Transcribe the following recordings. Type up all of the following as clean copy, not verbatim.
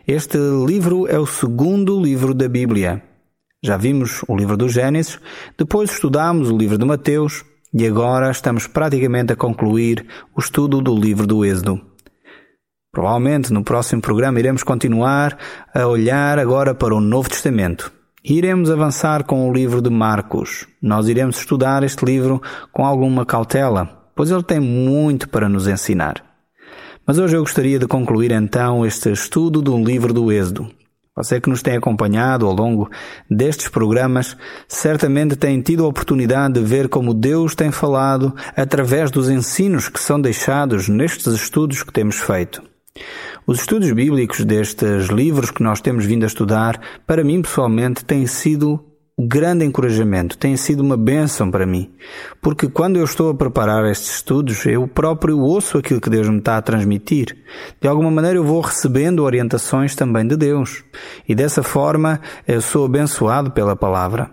Este livro é o segundo livro da Bíblia. Já vimos o livro do Gênesis, depois estudámos o livro de Mateus e agora estamos praticamente a concluir o estudo do livro do Êxodo. Provavelmente no próximo programa iremos continuar a olhar agora para o Novo Testamento. E iremos avançar com o livro de Marcos. Nós iremos estudar este livro com alguma cautela, pois ele tem muito para nos ensinar. Mas hoje eu gostaria de concluir então este estudo do livro do Êxodo. Você que nos tem acompanhado ao longo destes programas, certamente tem tido a oportunidade de ver como Deus tem falado através dos ensinos que são deixados nestes estudos que temos feito. Os estudos bíblicos destes livros que nós temos vindo a estudar, para mim pessoalmente, têm sido um grande encorajamento, têm sido uma bênção para mim. Porque quando eu estou a preparar estes estudos, eu próprio ouço aquilo que Deus me está a transmitir. De alguma maneira eu vou recebendo orientações também de Deus. E dessa forma eu sou abençoado pela palavra.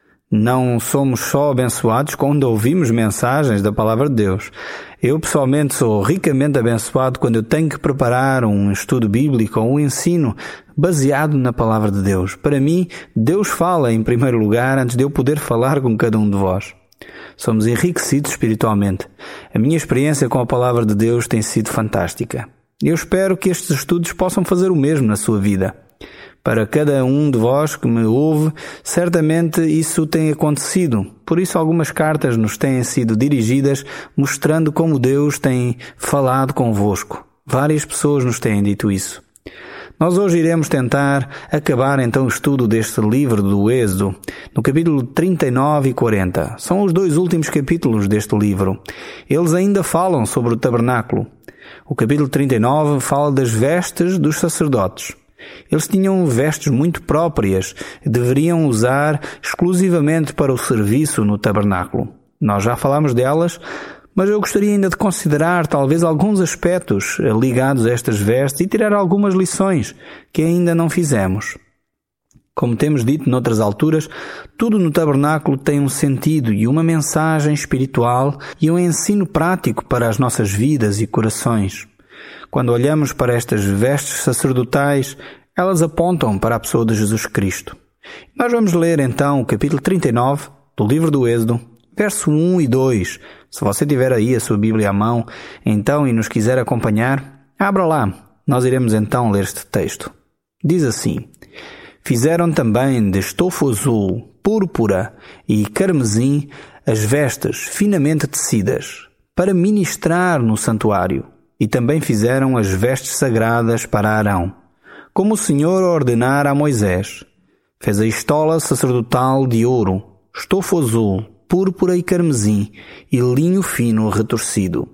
Não somos só abençoados quando ouvimos mensagens da palavra de Deus. Eu pessoalmente sou ricamente abençoado quando eu tenho que preparar um estudo bíblico ou um ensino baseado na palavra de Deus. Para mim, Deus fala em primeiro lugar antes de eu poder falar com cada um de vós. Somos enriquecidos espiritualmente. A minha experiência com a palavra de Deus tem sido fantástica. Eu espero que estes estudos possam fazer o mesmo na sua vida. Para cada um de vós que me ouve, certamente isso tem acontecido. Por isso algumas cartas nos têm sido dirigidas mostrando como Deus tem falado convosco. Várias pessoas nos têm dito isso. Nós hoje iremos tentar acabar então o estudo deste livro do Êxodo, no capítulo 39 e 40. São os dois últimos capítulos deste livro. Eles ainda falam sobre o tabernáculo. O capítulo 39 fala das vestes dos sacerdotes. Eles tinham vestes muito próprias e deveriam usar exclusivamente para o serviço no tabernáculo. Nós já falamos delas, mas eu gostaria ainda de considerar talvez alguns aspectos ligados a estas vestes e tirar algumas lições que ainda não fizemos. Como temos dito noutras alturas, tudo no tabernáculo tem um sentido e uma mensagem espiritual e um ensino prático para as nossas vidas e corações. Quando olhamos para estas vestes sacerdotais, elas apontam para a pessoa de Jesus Cristo. Nós vamos ler então o capítulo 39 do livro do Êxodo, verso 1 e 2. Se você tiver aí a sua Bíblia à mão, então, e nos quiser acompanhar, abra lá. Nós iremos então ler este texto. Diz assim: Fizeram também de estofo azul, púrpura e carmesim as vestes finamente tecidas, para ministrar no santuário. E também fizeram as vestes sagradas para Arão, como o Senhor ordenara a Moisés. Fez a estola sacerdotal de ouro, estofo azul, púrpura e carmesim, e linho fino retorcido.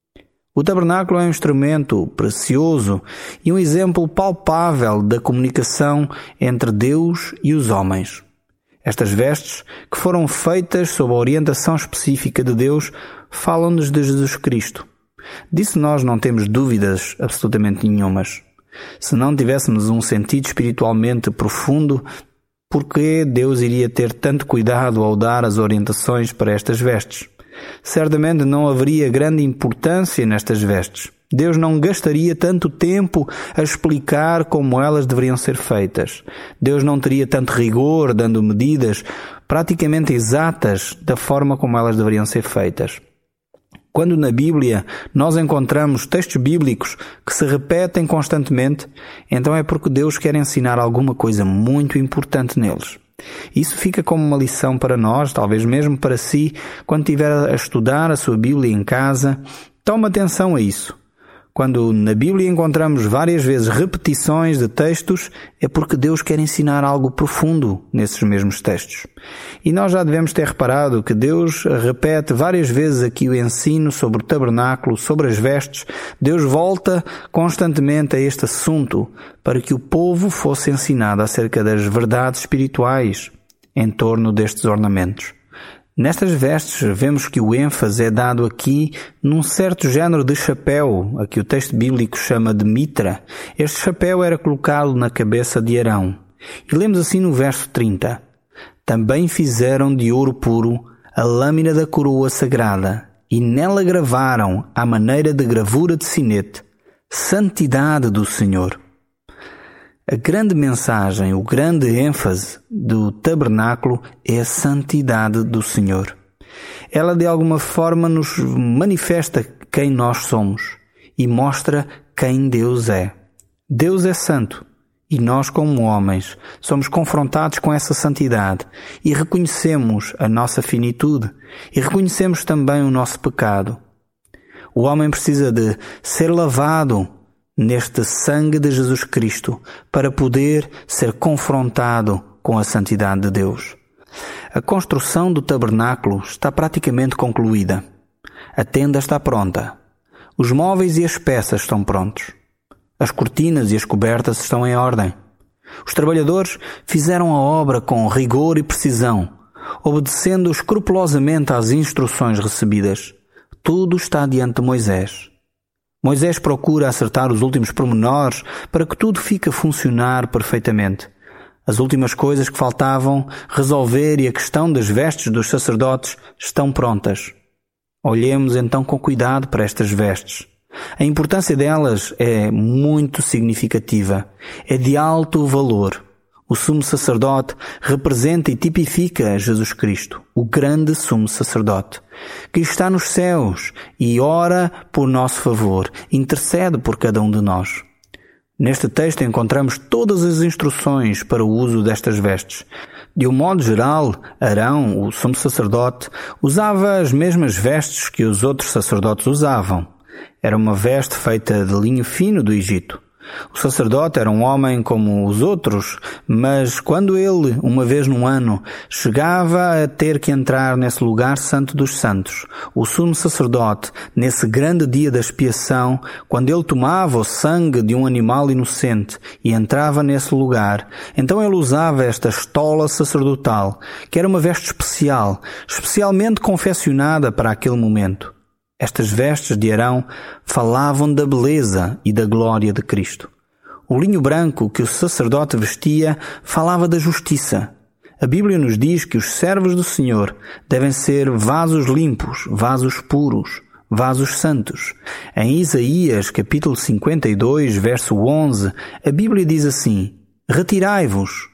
O tabernáculo é um instrumento precioso e um exemplo palpável da comunicação entre Deus e os homens. Estas vestes, que foram feitas sob a orientação específica de Deus, falam-nos de Jesus Cristo. Disso nós não temos dúvidas absolutamente nenhumas. Se não tivéssemos um sentido espiritualmente profundo, por que Deus iria ter tanto cuidado ao dar as orientações para estas vestes? Certamente não haveria grande importância nestas vestes. Deus não gastaria tanto tempo a explicar como elas deveriam ser feitas. Deus não teria tanto rigor dando medidas praticamente exatas da forma como elas deveriam ser feitas. Quando na Bíblia nós encontramos textos bíblicos que se repetem constantemente, então é porque Deus quer ensinar alguma coisa muito importante neles. Isso fica como uma lição para nós, talvez mesmo para si, quando estiver a estudar a sua Bíblia em casa. Tome atenção a isso. Quando na Bíblia encontramos várias vezes repetições de textos, é porque Deus quer ensinar algo profundo nesses mesmos textos. E nós já devemos ter reparado que Deus repete várias vezes aqui o ensino sobre o tabernáculo, sobre as vestes. Deus volta constantemente a este assunto para que o povo fosse ensinado acerca das verdades espirituais em torno destes ornamentos. Nestas vestes vemos que o ênfase é dado aqui num certo género de chapéu, a que o texto bíblico chama de mitra. Este chapéu era colocado na cabeça de Arão. E lemos assim no verso 30. Também fizeram de ouro puro a lâmina da coroa sagrada, e nela gravaram, à maneira de gravura de sinete, Santidade do Senhor. A grande mensagem, o grande ênfase do tabernáculo é a santidade do Senhor. Ela de alguma forma nos manifesta quem nós somos e mostra quem Deus é. Deus é santo e nós, como homens, somos confrontados com essa santidade e reconhecemos a nossa finitude e reconhecemos também o nosso pecado. O homem precisa de ser lavado neste sangue de Jesus Cristo para poder ser confrontado com a santidade de Deus. A construção do tabernáculo está praticamente concluída. A tenda está pronta. Os móveis e as peças estão prontos. As cortinas e as cobertas estão em ordem. Os trabalhadores fizeram a obra com rigor e precisão, obedecendo escrupulosamente às instruções recebidas. Tudo está diante de Moisés. Moisés procura acertar os últimos pormenores para que tudo fique a funcionar perfeitamente. As últimas coisas que faltavam resolver e a questão das vestes dos sacerdotes estão prontas. Olhemos então com cuidado para estas vestes. A importância delas é muito significativa. É de alto valor. O sumo sacerdote representa e tipifica Jesus Cristo, o grande sumo sacerdote, que está nos céus e ora por nosso favor, intercede por cada um de nós. Neste texto encontramos todas as instruções para o uso destas vestes. De um modo geral, Arão, o sumo sacerdote, usava as mesmas vestes que os outros sacerdotes usavam. Era uma veste feita de linho fino do Egito. O sacerdote era um homem como os outros, mas quando ele, uma vez no ano, chegava a ter que entrar nesse lugar santo dos santos, o sumo sacerdote, nesse grande dia da expiação, quando ele tomava o sangue de um animal inocente e entrava nesse lugar, então ele usava esta estola sacerdotal, que era uma veste especial, especialmente confeccionada para aquele momento. Estas vestes de Arão falavam da beleza e da glória de Cristo. O linho branco que o sacerdote vestia falava da justiça. A Bíblia nos diz que os servos do Senhor devem ser vasos limpos, vasos puros, vasos santos. Em Isaías, capítulo 52, verso 11, a Bíblia diz assim: Retirai-vos,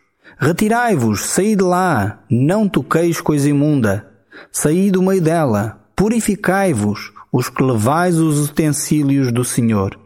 saí de lá, não toqueis coisa imunda, saí do meio dela, purificai-vos, os que levais os utensílios do Senhor.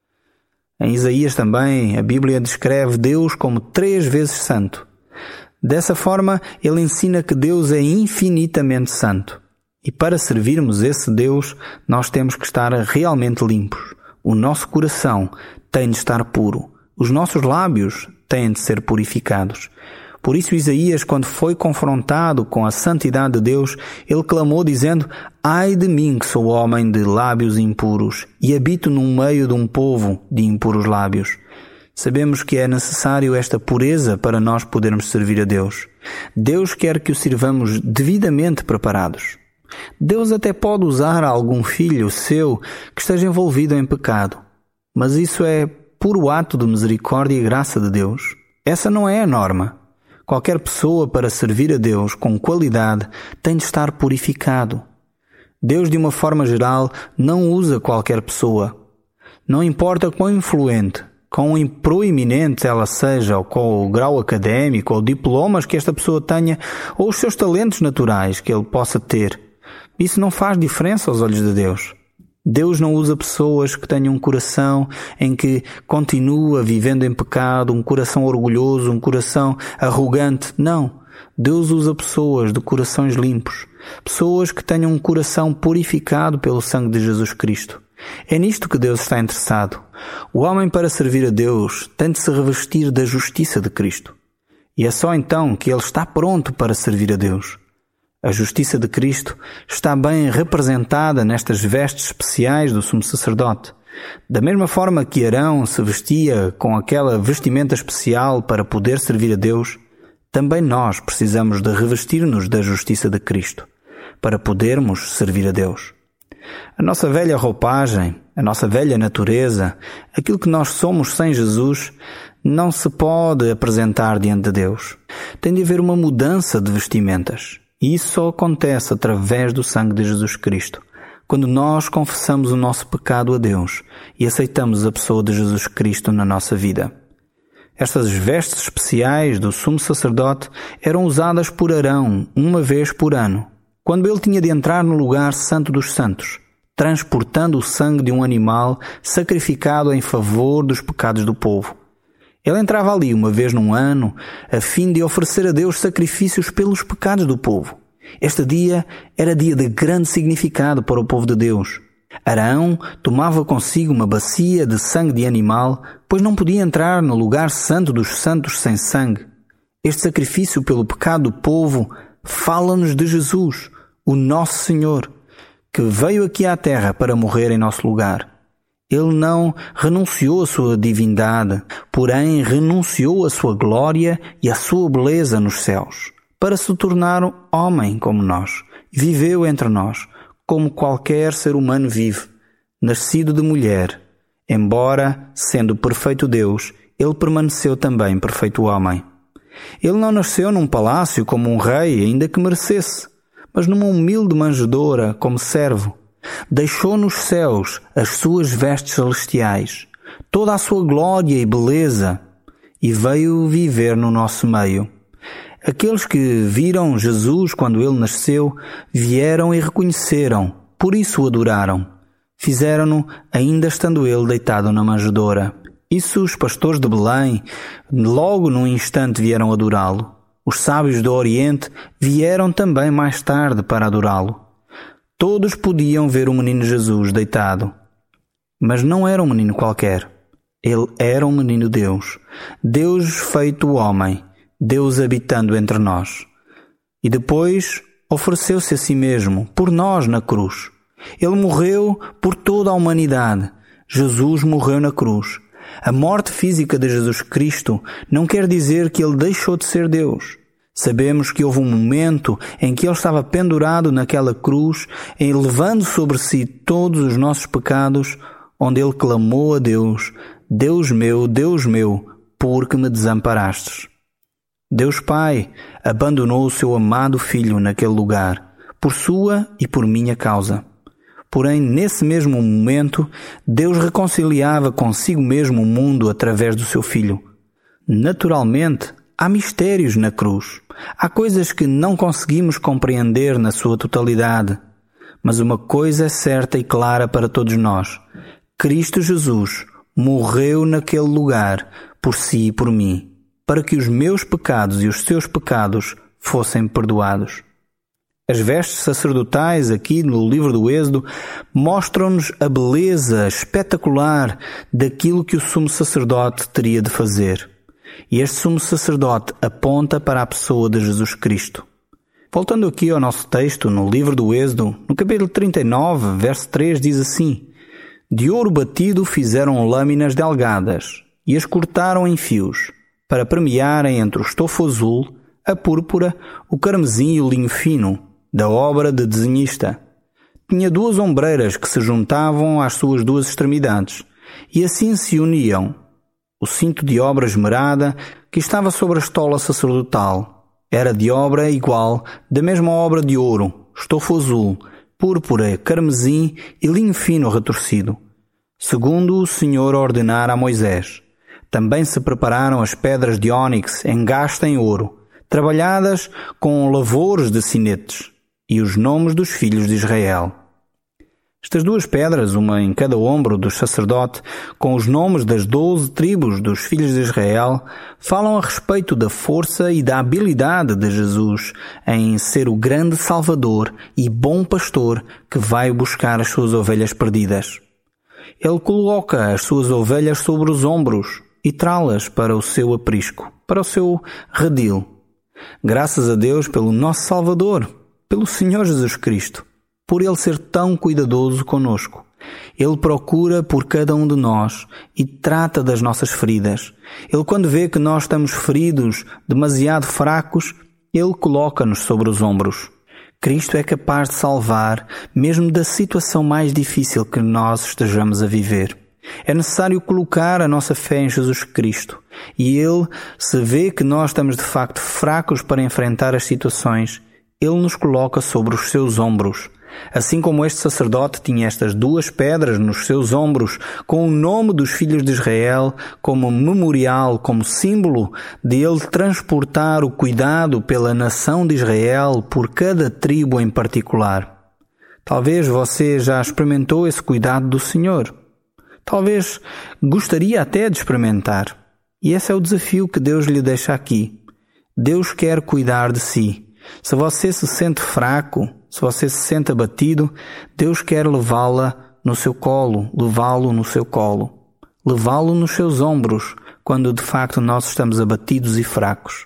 Em Isaías também, a Bíblia descreve Deus como 3 vezes santo. Dessa forma, ele ensina que Deus é infinitamente santo. E para servirmos esse Deus, nós temos que estar realmente limpos. O nosso coração tem de estar puro. Os nossos lábios têm de ser purificados. Por isso Isaías, quando foi confrontado com a santidade de Deus, ele clamou dizendo: Ai de mim que sou homem de lábios impuros e habito no meio de um povo de impuros lábios. Sabemos que é necessário esta pureza para nós podermos servir a Deus. Deus quer que o sirvamos devidamente preparados. Deus até pode usar algum filho seu que esteja envolvido em pecado, mas isso é puro ato de misericórdia e graça de Deus. Essa não é a norma. Qualquer pessoa, para servir a Deus com qualidade, tem de estar purificado. Deus, de uma forma geral, não usa qualquer pessoa. Não importa quão influente, quão proeminente ela seja, ou qual o grau académico, ou diplomas que esta pessoa tenha, ou os seus talentos naturais que ele possa ter. Isso não faz diferença aos olhos de Deus. Deus não usa pessoas que tenham um coração em que continua vivendo em pecado, um coração orgulhoso, um coração arrogante. Não. Deus usa pessoas de corações limpos, pessoas que tenham um coração purificado pelo sangue de Jesus Cristo. É nisto que Deus está interessado. O homem, para servir a Deus, tem de se revestir da justiça de Cristo. E é só então que ele está pronto para servir a Deus. A justiça de Cristo está bem representada nestas vestes especiais do sumo sacerdote. Da mesma forma que Arão se vestia com aquela vestimenta especial para poder servir a Deus, também nós precisamos de revestir-nos da justiça de Cristo para podermos servir a Deus. A nossa velha roupagem, a nossa velha natureza, aquilo que nós somos sem Jesus, não se pode apresentar diante de Deus. Tem de haver uma mudança de vestimentas. E isso só acontece através do sangue de Jesus Cristo, quando nós confessamos o nosso pecado a Deus e aceitamos a pessoa de Jesus Cristo na nossa vida. Estas vestes especiais do sumo sacerdote eram usadas por Arão uma vez por ano, quando ele tinha de entrar no lugar santo dos santos, transportando o sangue de um animal sacrificado em favor dos pecados do povo. Ele entrava ali uma vez num ano, a fim de oferecer a Deus sacrifícios pelos pecados do povo. Este dia era dia de grande significado para o povo de Deus. Arão tomava consigo uma bacia de sangue de animal, pois não podia entrar no lugar santo dos santos sem sangue. Este sacrifício pelo pecado do povo fala-nos de Jesus, o nosso Senhor, que veio aqui à terra para morrer em nosso lugar. Ele não renunciou à sua divindade, porém renunciou à sua glória e à sua beleza nos céus, para se tornar homem como nós. Viveu entre nós, como qualquer ser humano vive, nascido de mulher. Embora, sendo perfeito Deus, ele permaneceu também perfeito homem. Ele não nasceu num palácio como um rei, ainda que merecesse, mas numa humilde manjedoura como servo. Deixou nos céus as suas vestes celestiais, toda a sua glória e beleza, e veio viver no nosso meio. Aqueles que viram Jesus quando ele nasceu, vieram e reconheceram, por isso o adoraram. Fizeram-no ainda estando ele deitado na manjedoura. Isso os pastores de Belém, logo num instante vieram adorá-lo. Os sábios do Oriente vieram também mais tarde para adorá-lo. Todos podiam ver o menino Jesus deitado. Mas não era um menino qualquer. Ele era um menino Deus. Deus feito homem. Deus habitando entre nós. E depois ofereceu-se a si mesmo, por nós na cruz. Ele morreu por toda a humanidade. Jesus morreu na cruz. A morte física de Jesus Cristo não quer dizer que ele deixou de ser Deus. Sabemos que houve um momento em que ele estava pendurado naquela cruz, levando sobre si todos os nossos pecados, onde ele clamou a Deus: Deus meu, por que me desamparastes? Deus Pai abandonou o seu amado Filho naquele lugar, por sua e por minha causa. Porém, nesse mesmo momento, Deus reconciliava consigo mesmo o mundo através do seu Filho. Naturalmente, há mistérios na cruz. Há coisas que não conseguimos compreender na sua totalidade. Mas uma coisa é certa e clara para todos nós. Cristo Jesus morreu naquele lugar por si e por mim, para que os meus pecados e os seus pecados fossem perdoados. As vestes sacerdotais aqui no livro do Êxodo mostram-nos a beleza espetacular daquilo que o sumo sacerdote teria de fazer. E este sumo sacerdote aponta para a pessoa de Jesus Cristo. Voltando aqui ao nosso texto, no livro do Êxodo, no capítulo 39, verso 3, diz assim: De ouro batido fizeram lâminas delgadas e as cortaram em fios, para permearem entre o estofo azul, a púrpura, o carmesim e o linho fino, da obra de desenhista. Tinha 2 ombreiras que se juntavam às suas 2 extremidades, e assim se uniam. O cinto de obra esmerada que estava sobre a estola sacerdotal era de obra igual, da mesma obra de ouro, estofo azul, púrpura, carmesim e linho fino retorcido, segundo o Senhor ordenara a Moisés. Também se prepararam as pedras de ónix em gasta em ouro, trabalhadas com lavores de sinetes, e os nomes dos filhos de Israel. Estas 2 pedras, uma em cada ombro do sacerdote, com os nomes das 12 tribos dos filhos de Israel, falam a respeito da força e da habilidade de Jesus em ser o grande Salvador e bom pastor que vai buscar as suas ovelhas perdidas. Ele coloca as suas ovelhas sobre os ombros e trá-las para o seu aprisco, para o seu redil. Graças a Deus pelo nosso Salvador, pelo Senhor Jesus Cristo, por Ele ser tão cuidadoso conosco. Ele procura por cada um de nós e trata das nossas feridas. Ele, quando vê que nós estamos feridos, demasiado fracos, Ele coloca-nos sobre os ombros. Cristo é capaz de salvar, mesmo da situação mais difícil que nós estejamos a viver. É necessário colocar a nossa fé em Jesus Cristo. E Ele, se vê que nós estamos de facto fracos para enfrentar as situações, Ele nos coloca sobre os seus ombros, Assim como este sacerdote tinha estas 2 pedras nos seus ombros, com o nome dos filhos de Israel como memorial, como símbolo de ele transportar o cuidado pela nação de Israel por cada tribo em particular. Talvez você já experimentou esse cuidado do Senhor. Talvez gostaria até de experimentar. E esse é o desafio que Deus lhe deixa aqui. Deus quer cuidar de si. Se você se sente fraco, se você se sente abatido, Deus quer levá-la no seu colo, levá-lo no seu colo, levá-lo nos seus ombros, quando de facto nós estamos abatidos e fracos.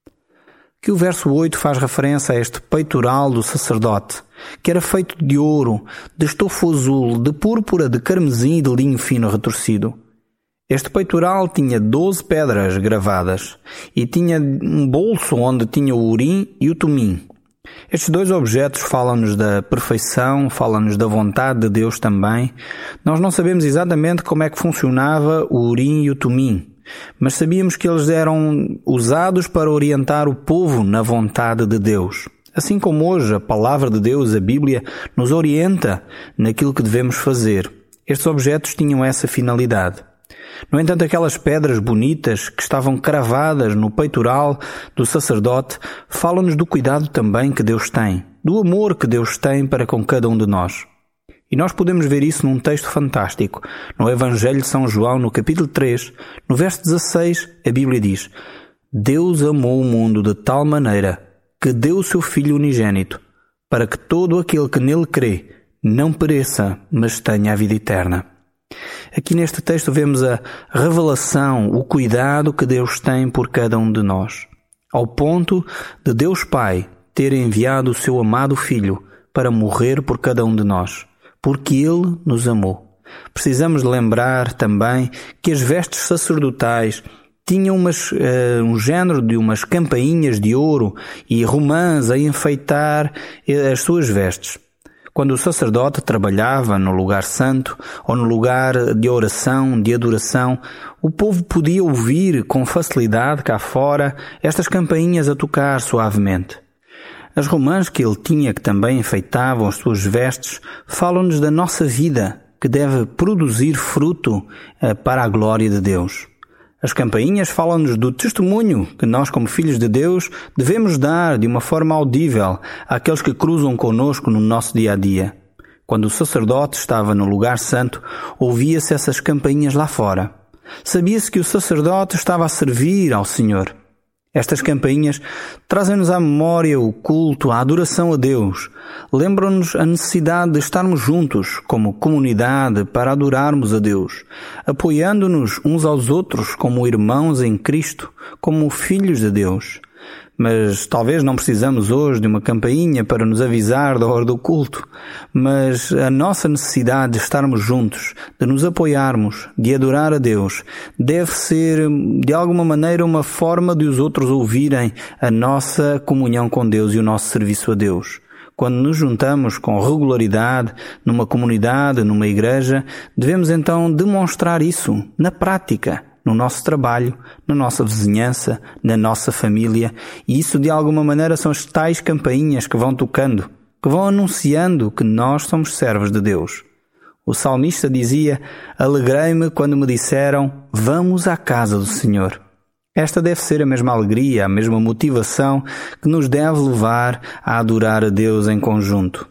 Que o verso 8 faz referência a este peitoral do sacerdote, que era feito de ouro, de estofo azul, de púrpura, de carmesim e de linho fino retorcido. Este peitoral tinha 12 pedras gravadas e tinha um bolso onde tinha o urim e o tumim. Estes 2 objetos falam-nos da perfeição, falam-nos da vontade de Deus também. Nós não sabemos exatamente como é que funcionava o urim e o tumim, mas sabíamos que eles eram usados para orientar o povo na vontade de Deus. Assim como hoje a palavra de Deus, a Bíblia, nos orienta naquilo que devemos fazer. Estes objetos tinham essa finalidade. No entanto, aquelas pedras bonitas que estavam cravadas no peitoral do sacerdote falam-nos do cuidado também que Deus tem, do amor que Deus tem para com cada um de nós. E nós podemos ver isso num texto fantástico. No Evangelho de São João, no capítulo 3, no verso 16, a Bíblia diz: Deus amou o mundo de tal maneira que deu o seu Filho unigênito, para que todo aquele que nele crê não pereça, mas tenha a vida eterna. Aqui neste texto vemos a revelação, o cuidado que Deus tem por cada um de nós, ao ponto de Deus Pai ter enviado o seu amado Filho para morrer por cada um de nós, porque Ele nos amou. Precisamos lembrar também que as vestes sacerdotais tinham um género de umas campainhas de ouro e romãs a enfeitar as suas vestes. Quando o sacerdote trabalhava no lugar santo ou no lugar de oração, de adoração, o povo podia ouvir com facilidade cá fora estas campainhas a tocar suavemente. As romãs que ele tinha, que também enfeitavam as suas vestes, falam-nos da nossa vida, que deve produzir fruto para a glória de Deus. As campainhas falam-nos do testemunho que nós, como filhos de Deus, devemos dar de uma forma audível àqueles que cruzam conosco no nosso dia-a-dia. Quando o sacerdote estava no lugar santo, ouvia-se essas campainhas lá fora. Sabia-se que o sacerdote estava a servir ao Senhor. Estas campainhas trazem-nos à memória o culto, a adoração a Deus. Lembram-nos a necessidade de estarmos juntos como comunidade para adorarmos a Deus, apoiando-nos uns aos outros como irmãos em Cristo, como filhos de Deus. Mas talvez não precisamos hoje de uma campainha para nos avisar da hora do culto, mas a nossa necessidade de estarmos juntos, de nos apoiarmos, de adorar a Deus, deve ser de alguma maneira uma forma de os outros ouvirem a nossa comunhão com Deus e o nosso serviço a Deus. Quando nos juntamos com regularidade numa comunidade, numa igreja, devemos então demonstrar isso na prática, no nosso trabalho, na nossa vizinhança, na nossa família, e isso de alguma maneira são as tais campainhas que vão tocando, que vão anunciando que nós somos servos de Deus. O salmista dizia: alegrei-me quando me disseram, vamos à casa do Senhor. Esta deve ser a mesma alegria, a mesma motivação que nos deve levar a adorar a Deus em conjunto.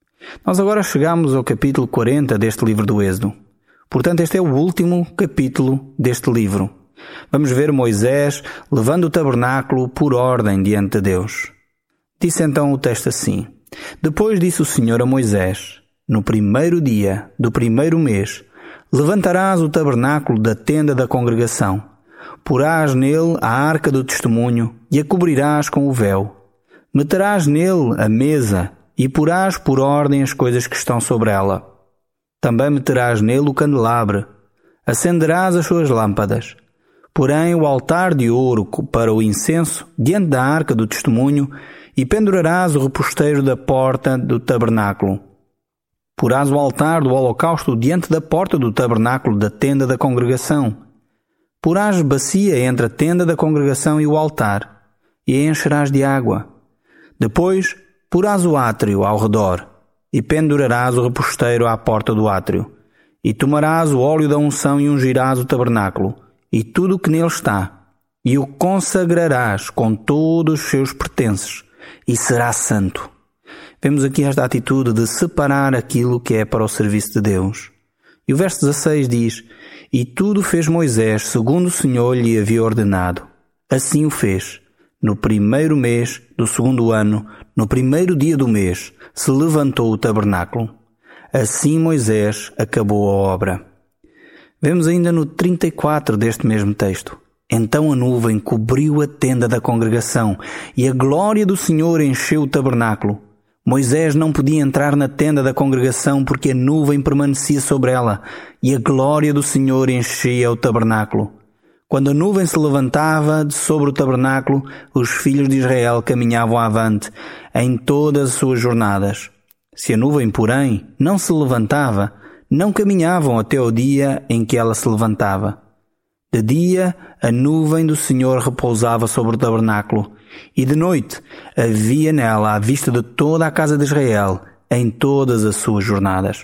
Nós agora chegamos ao capítulo 40 deste livro do Êxodo. Portanto, este é o último capítulo deste livro. Vamos ver Moisés levando o tabernáculo por ordem diante de Deus. Disse então o texto assim: depois disse o Senhor a Moisés: no primeiro dia do primeiro mês, levantarás o tabernáculo da tenda da congregação. Porás nele a arca do testemunho e a cobrirás com o véu. Meterás nele a mesa e porás por ordem as coisas que estão sobre ela. Também meterás nele o candelabro, acenderás as suas lâmpadas. Porém o altar de ouro para o incenso diante da arca do testemunho e pendurarás o reposteiro da porta do tabernáculo. Porás o altar do holocausto diante da porta do tabernáculo da tenda da congregação. Porás bacia entre a tenda da congregação e o altar, e a encherás de água. Depois porás o átrio ao redor, e pendurarás o reposteiro à porta do átrio. E tomarás o óleo da unção e ungirás o tabernáculo, e tudo o que nele está, e o consagrarás com todos os seus pertences, e será santo. Vemos aqui esta atitude de separar aquilo que é para o serviço de Deus. E o verso 16 diz: E tudo fez Moisés segundo o Senhor lhe havia ordenado. Assim o fez. No primeiro mês do segundo ano, no primeiro dia do mês, se levantou o tabernáculo. Assim Moisés acabou a obra. Vemos ainda no 34 deste mesmo texto: Então a nuvem cobriu a tenda da congregação, e a glória do Senhor encheu o tabernáculo. Moisés não podia entrar na tenda da congregação porque a nuvem permanecia sobre ela, e a glória do Senhor enchia o tabernáculo. Quando a nuvem se levantava de sobre o tabernáculo, os filhos de Israel caminhavam avante em todas as suas jornadas. Se a nuvem, porém, não se levantava, não caminhavam até ao dia em que ela se levantava. De dia, a nuvem do Senhor repousava sobre o tabernáculo, e de noite havia nela a vista de toda a casa de Israel em todas as suas jornadas.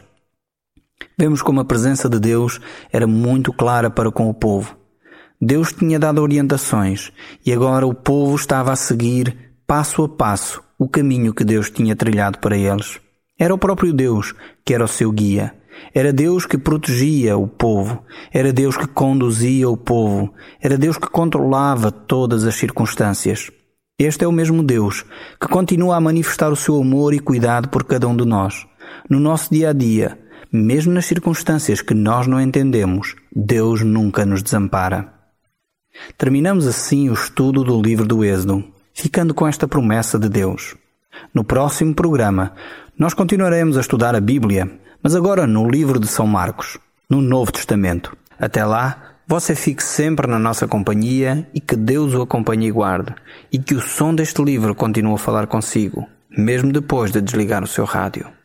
Vemos como a presença de Deus era muito clara para com o povo. Deus tinha dado orientações e agora o povo estava a seguir passo a passo o caminho que Deus tinha trilhado para eles. Era o próprio Deus que era o seu guia. Era Deus que protegia o povo. Era Deus que conduzia o povo. Era Deus que controlava todas as circunstâncias. Este é o mesmo Deus que continua a manifestar o seu amor e cuidado por cada um de nós. No nosso dia a dia, mesmo nas circunstâncias que nós não entendemos, Deus nunca nos desampara. Terminamos assim o estudo do livro do Êxodo, ficando com esta promessa de Deus. No próximo programa, nós continuaremos a estudar a Bíblia, mas agora no livro de São Marcos, no Novo Testamento. Até lá, você fique sempre na nossa companhia e que Deus o acompanhe e guarde, e que o som deste livro continue a falar consigo, mesmo depois de desligar o seu rádio.